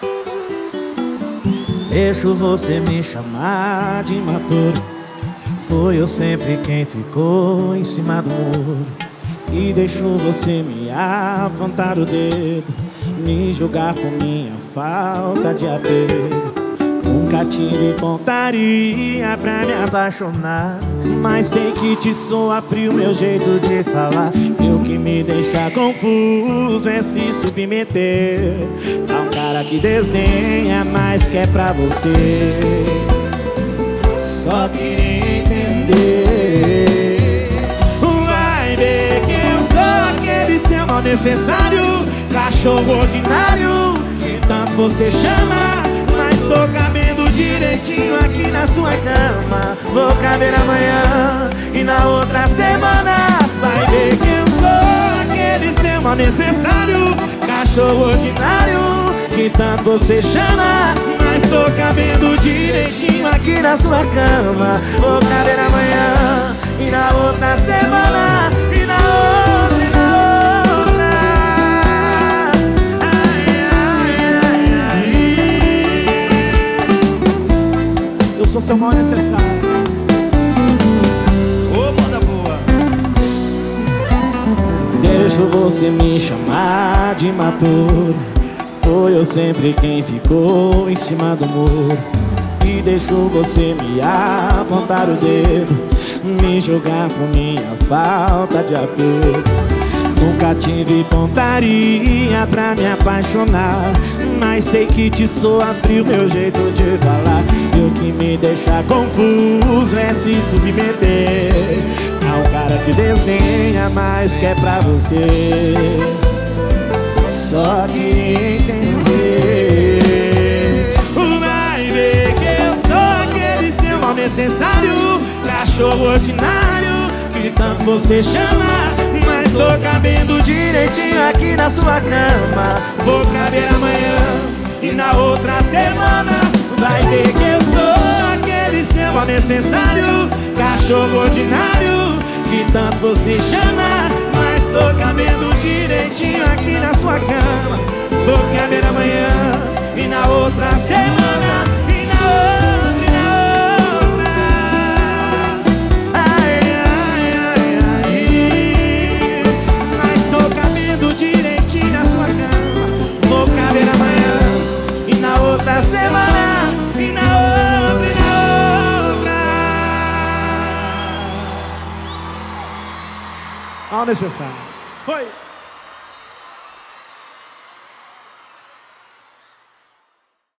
Deixo você me chamar de imaturo. Foi eu sempre quem ficou em cima do muro. E deixo você me apontar o dedo, me julgar por minha falta de apego. Nunca tive pontaria pra me apaixonar, mas sei que te soa frio meu jeito de falar. E o que me deixa confuso é se submeter a um cara que desdenha, mas que é pra você. Só queria entender. Vai ver que eu sou aquele seu mal necessário, cachorro ordinário que tanto você chama. Mas tô cabendo direitinho aqui na sua cama. Vou caber amanhã e na outra semana. Vai ver que eu sou aquele seu mal necessário, cachorro ordinário que tanto você chama. Mas tô cabendo direitinho aqui na sua cama. Vou caber amanhã e na outra semana. E na outra, e na outra. Ai, ai, ai, ai. Eu sou seu mal necessário. Ô, banda boa. Deixo você me chamar de imaturo. Foi eu sempre quem ficou em cima do muro. E deixo você me apontar o dedo, me julgar por minha falta de apego. Nunca tive pontaria pra me apaixonar, mas sei que te soa frio meu jeito de falar. E o que me deixa confuso é se submeter a um cara que desdenha, mas que é pra você. Só queria entender. Vai ver que eu sou aquele seu mal necessário, cachorro ordinário que tanto você chama. Mas tô cabendo direitinho aqui na sua cama. Vou caber amanhã e na outra semana. Vai ver que eu sou aquele seu mal necessário, cachorro ordinário que tanto você chama. Mas tô cabendo direitinho aqui na sua cama. Vou caber amanhã e na outra semana. E na outra, e na outra. Ai, ai, ai, ai. Mas tô cabendo direitinho na sua cama. Vou caber amanhã e na outra semana. E na outra, e na outra. Mal necessário. Foi.